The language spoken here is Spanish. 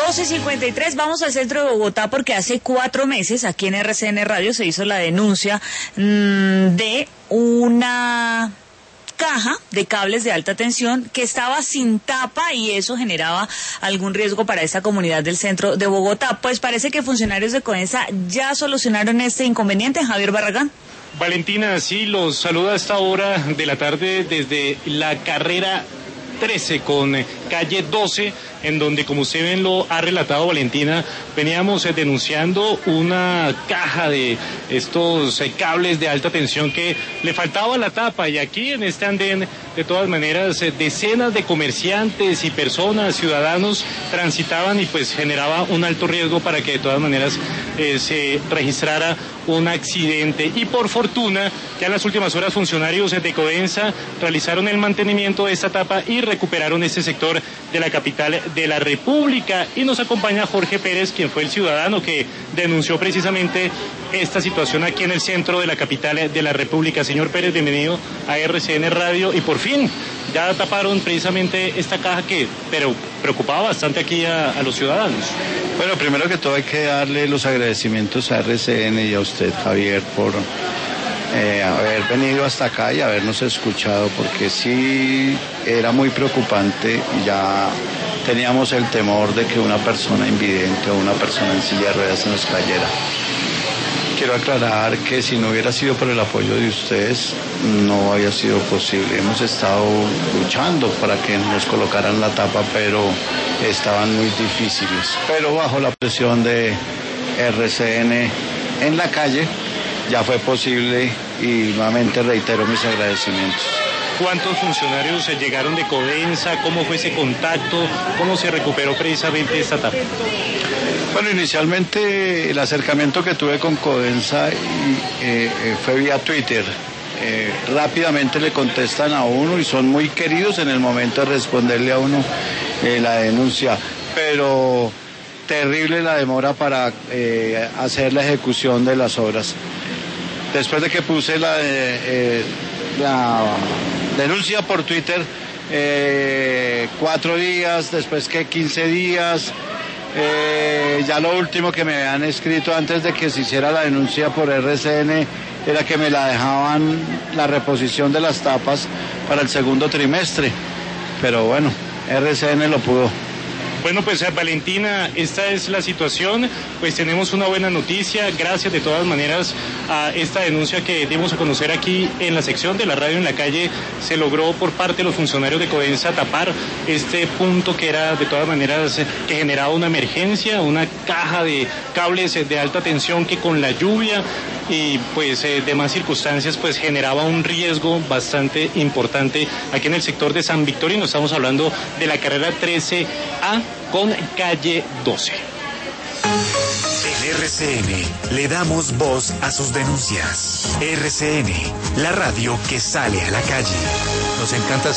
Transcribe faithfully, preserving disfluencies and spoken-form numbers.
doce cincuenta y tres, vamos al centro de Bogotá porque hace cuatro meses aquí en R C N Radio se hizo la denuncia mmm, de una caja de cables de alta tensión que estaba sin tapa y eso generaba algún riesgo para esta comunidad del centro de Bogotá. Pues parece que funcionarios de Codensa ya solucionaron este inconveniente. Javier Barragán. Valentina, sí, los saluda a esta hora de la tarde desde la carrera trece con calle doce, en donde, como usted bien lo ha relatado, Valentina, veníamos eh, denunciando una caja de estos eh, cables de alta tensión que le faltaba la tapa, y aquí en este andén, de todas maneras, eh, decenas de comerciantes y personas, ciudadanos, transitaban y pues generaba un alto riesgo para que de todas maneras eh, se registrara un accidente. Y por fortuna, ya en las últimas horas funcionarios de Codensa realizaron el mantenimiento de esta tapa y recuperaron este sector de la capital de la República. Y nos acompaña Jorge Pérez, quien fue el ciudadano que denunció precisamente esta situación aquí en el centro de la capital de la República. Señor Pérez, bienvenido a R C N Radio. Y por fin ya taparon precisamente esta caja que pero preocupaba bastante aquí a, a los ciudadanos. Bueno, primero que todo hay que darle los agradecimientos a R C N y a usted, Javier, por eh, haber venido hasta acá y habernos escuchado, porque sí era muy preocupante. Ya teníamos el temor de que una persona invidente o una persona en silla de ruedas se nos cayera. Quiero aclarar que si no hubiera sido por el apoyo de ustedes, no había sido posible. Hemos estado luchando para que nos colocaran la tapa, pero estaban muy difíciles. Pero bajo la presión de R C N en la calle, ya fue posible, y nuevamente reitero mis agradecimientos. ¿Cuántos funcionarios llegaron de Codensa? ¿Cómo fue ese contacto? ¿Cómo se recuperó precisamente esta tapa? Bueno, inicialmente el acercamiento que tuve con Codensa y, eh, fue vía Twitter. Eh, rápidamente le contestan a uno y son muy queridos en el momento de responderle a uno eh, la denuncia, pero terrible la demora para eh, hacer la ejecución de las obras. Después de que puse la, eh, la denuncia por Twitter, eh, cuatro días, después que quince días, eh, ya lo último que me habían escrito antes de que se hiciera la denuncia por R C N era que me la dejaban la reposición de las tapas para el segundo trimestre, pero bueno, R C N lo pudo. Bueno, pues Valentina, esta es la situación. Pues tenemos una buena noticia, gracias de todas maneras a esta denuncia que dimos a conocer aquí en la sección de la radio en la calle. Se logró por parte de los funcionarios de Codensa tapar este punto que era de todas maneras que generaba una emergencia, una caja de cables de alta tensión que con la lluvia y pues eh, demás circunstancias pues generaba un riesgo bastante importante aquí en el sector de San Victorino. Estamos hablando de la carrera trece A con calle doce. En R C N le damos voz a sus denuncias. R C N, la radio que sale a la calle. Nos encanta